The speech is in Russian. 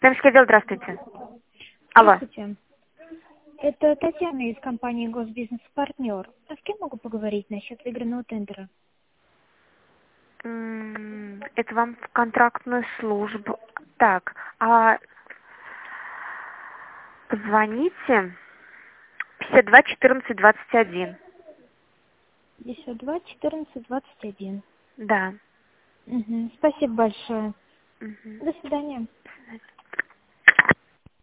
Дамский отдел, здравствуйте. Алло. Здравствуйте. Это Татьяна из компании «Госбизнес-партнер». А с кем могу поговорить насчет выигранного тендера? Это вам в контрактную службу. Так, а звоните 52 14 21. 52 14 21. Да. Спасибо большое. Мгм. До свидания. До свидания.